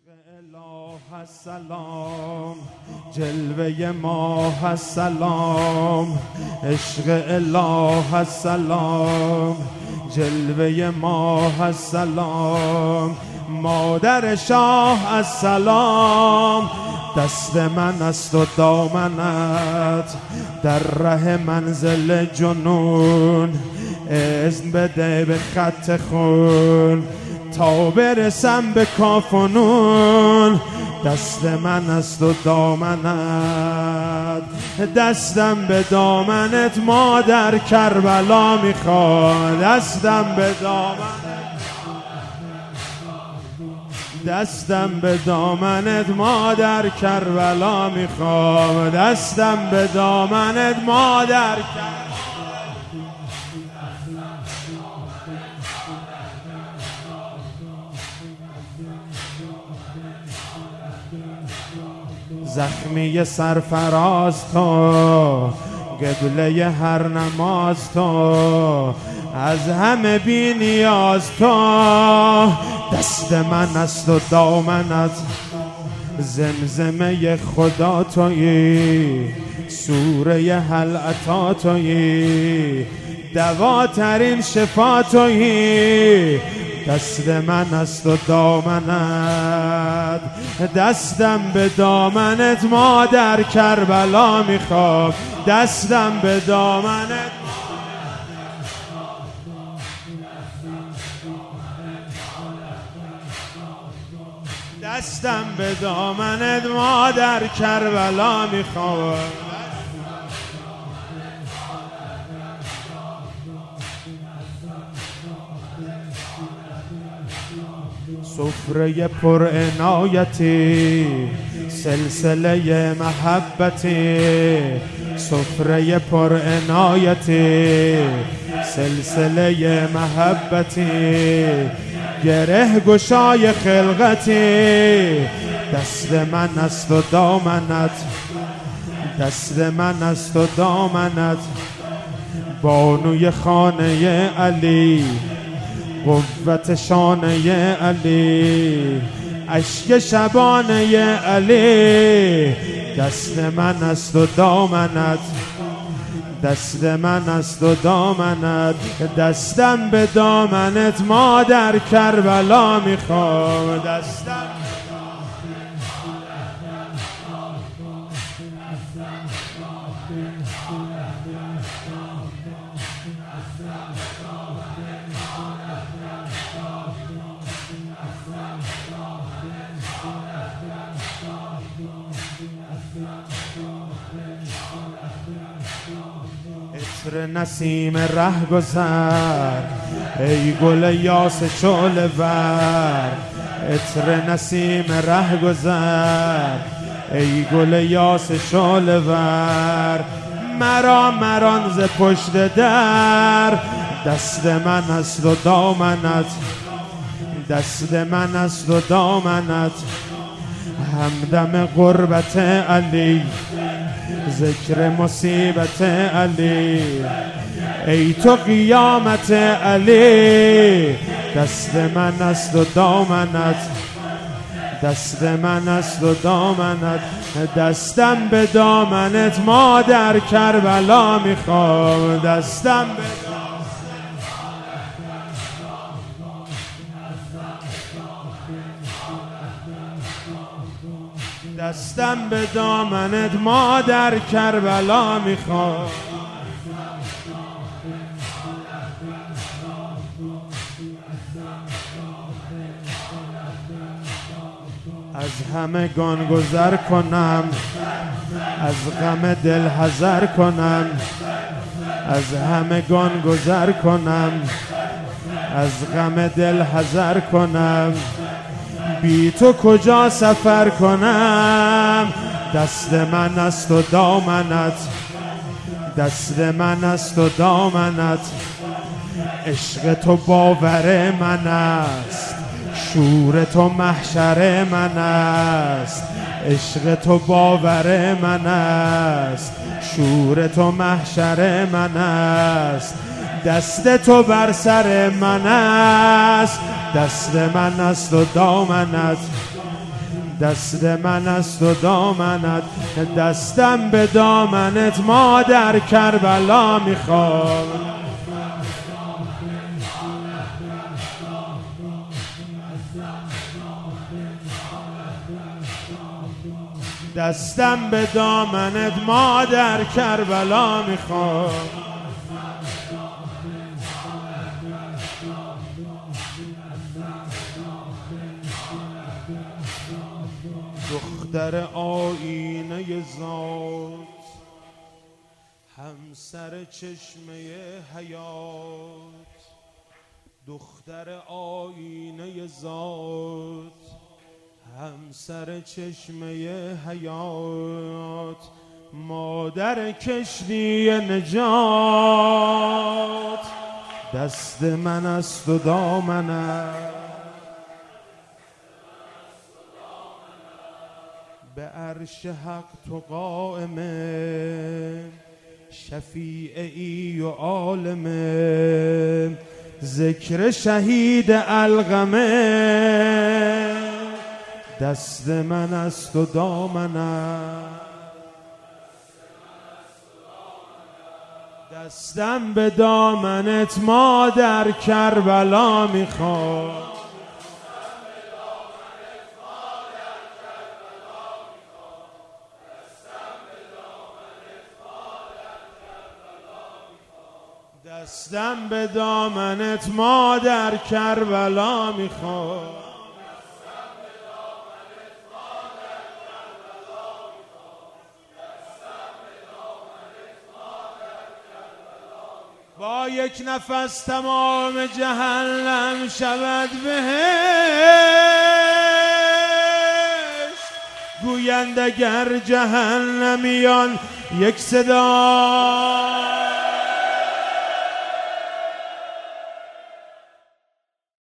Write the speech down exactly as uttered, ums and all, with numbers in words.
اله السلام جلوه ماه السلام عشق اله السلام جلوه ماه السلام مادر شاه السلام دست من است و دامنت در ره منزل جنون اذن بده به خط خون تا برسم به کافنون دست من است و دامنت دستم به دامنت مادر کربلا میخواد دستم به دامنت دستم به دامنت مادر کربلا میخواد دستم به دامنت مادر کربلا زخمی سرفراز تو قبله هر نماز تو از همه بی نیاز تو دست من است و دامنت زمزمه خدا تویی سوره هل اتی تویی دواترین شفا تویی دست من است و دامنت دستم به دامنت مادر کربلا میخواد دستم به دامنت دستم به دامنت مادر کربلا میخواد سفره پر عنایتی سلسله محبتی سفره پر عنایتی سلسله محبتی گره گشای خلقتی دست من است و دامنت دست من است و دامنت بانوی خانه علی قوت شانه علی اشک شبانه علی دست من است و دامنت دست من است و دامنت دستم به دامنت مادر کربلا میخواد دستم عطر نسیم ره گذر ای گل یاس شعله ور عطر نسیم ره گذر ای گل یاس شعله ور مرا مران ز پشت در دست من است و دامنت دست من است و دامنت همدم قربت علی ذکر مصیبت علی ای تو قیامت علی دست من است و دامنت دست من است و دامنت دستم به دامنت مادر کربلا میخواد دستم به دستم به دامنت مادر کربلا میخواد از همگان گذر کنم از غم دل حذر کنم از همگان گذر کنم از غم دل حذر کنم بی تو کجا سفر کنم دست من است و دامنت دست من است و دامنت عشق تو باور من است شور تو محشر من است عشق تو باور من است شور تو محشر من است دست تو بر سر من است دست من است و دامنت دست من است و دامنت، دستم به دامنت ما در کربلا میخوام. دستم به دامنت ما در کربلا میخوام. دختر آینه ذات، همسر چشمه حیات. دختر آینه ذات، همسر چشمه حیات. مادر کشتی نجات، دست من است و دامنت. به عرش حق تو قائمه، شفیعی و عالمه. ذکر شهید القمه، دست من است و دامنت. دستم به دامنت ما در کربلا میخوام. دستم به دامنت ما در کربلا میخوام. با یک نفس تمام جهنم شود بهشت. گویند اگر جهنمیان یک صدا